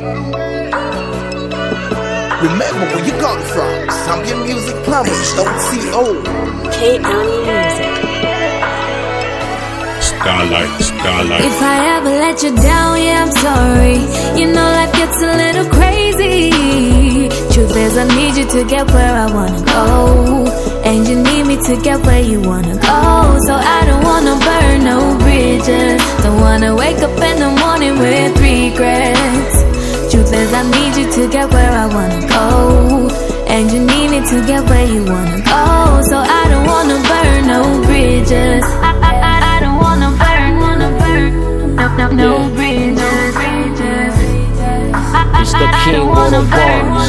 Remember where you got it from. Zambian Music Plumbers.co. K-County Music. Starlight. If I ever let you down, yeah, I'm sorry. You know life gets a little crazy. Truth is, I need you to get where I wanna go, and you need me to get where you wanna go. So I don't wanna burn no bridges. Don't wanna wake up in the morning with regrets. Truth is, I need you to get where I wanna go, and you need me to get where you wanna go. So I don't wanna burn no bridges. I don't wanna burn no bridges. It's the king of the bars.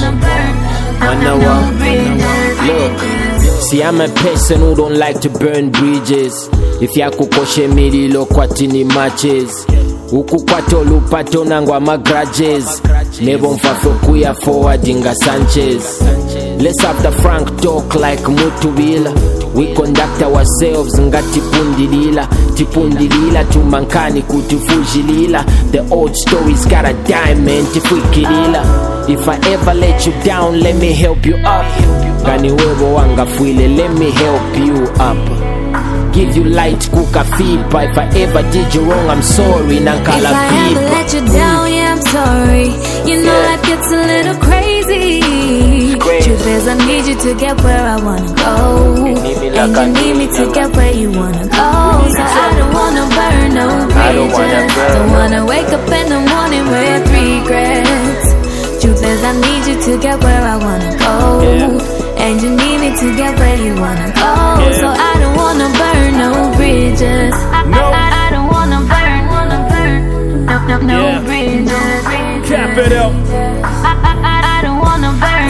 Look, see, I'm a person who don't like to burn bridges. If yakukoshe mililo kwatini matches, ukukwata olupato nangwa magrudges, nebo mfafo kuya forwardinga Sanchez. Let's have the frank talk like Mutubila. We conduct ourselves ngati tipundilila tumankani kutufujilila. The old stories got a diamond tifwikilila. If I ever let you down, let me help you up. Gani wewe wanga fwile, let me help you up. Give you light kuka fipa. If I ever did you wrong, I'm sorry nankala If I ever let you down, yeah, I'm sorry. You know life gets a little crazy. Truth is, I need you to get where I wanna go, and you need me to get where you wanna go. So I don't wanna burn no bridges. Don't wanna wake up in the morning with regrets. Truth is, I need you to get where I wanna go, and you need me to get where you wanna go. So I don't wanna burn no bridges. I don't wanna burn no bridges. Cap it up. I don't wanna burn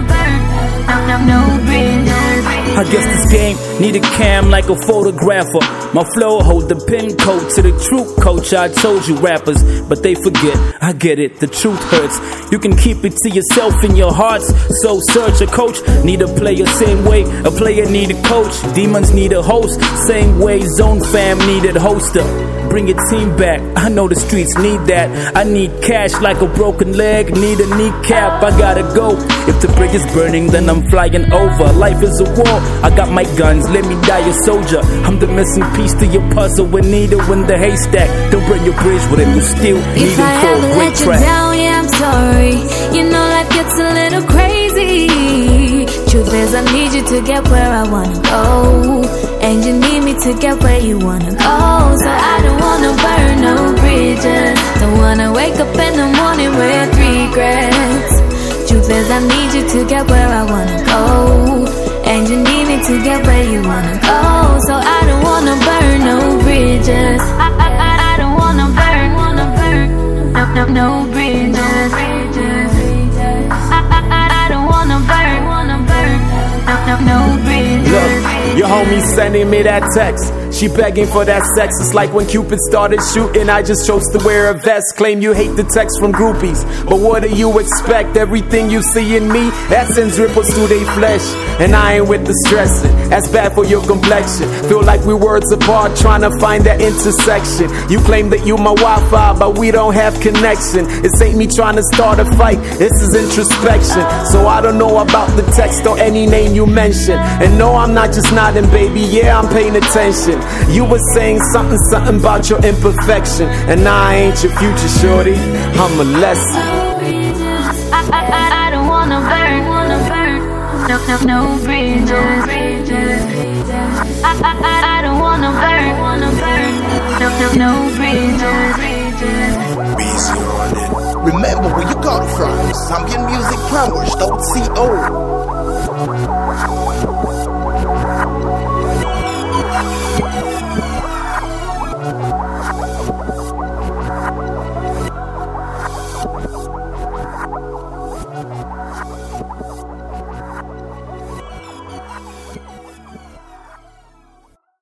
no bridges. I guess this game need a cam like a photographer. My flow hold the pin code to the truth, coach. I told you rappers, but they forget. I get it, the truth hurts. You can keep it to yourself in your hearts. So search a coach, need a player same way. A player need a coach. Demons need a host, same way. Zone fam needed hoster. Bring your team back. I know the streets need that. I need cash like a broken leg. Need a kneecap. I gotta go. If the bridge is burning, then I'm flying over. Life is a war. I got my guns. Let me die a soldier. I'm the missing piece to your puzzle. We need it in the haystack. Don't burn your bridge with it. You still need it for a great track. If I ever let you down, yeah, I'm sorry. You know life gets a little crazy. Truth is, I need you to get where I wanna go, and you need me to get where you wanna go. So I don't wanna burn no bridges. Don't wanna wake up in the morning with regrets. Truth is, I need you to get where I wanna go, and you need me to get where you wanna go. So I don't wanna burn no bridges. I don't wanna burn no bridges. I don't wanna burn no bridges. Look, your homie sending me that text. She begging for that sex. It's like when Cupid started shooting, I just chose to wear a vest. Claim you hate the text from groupies, but what do you expect? Everything you see in me, that sends ripples through their flesh. And I ain't with the stressing, that's bad for your complexion. Feel like we words apart, trying to find that intersection. You claim that you my Wi-Fi, but we don't have connection. This ain't me trying to start a fight, this is introspection. So I don't know about the text or any name you mention. And no, I'm not just nodding, baby, yeah, I'm paying attention. You were saying something about your imperfection, and I ain't your future, shorty, I'm a lesson. I don't wanna burn no bridges. I don't wanna burn no bridges. Remember where you got it from. Zambian Music Plumbers.co.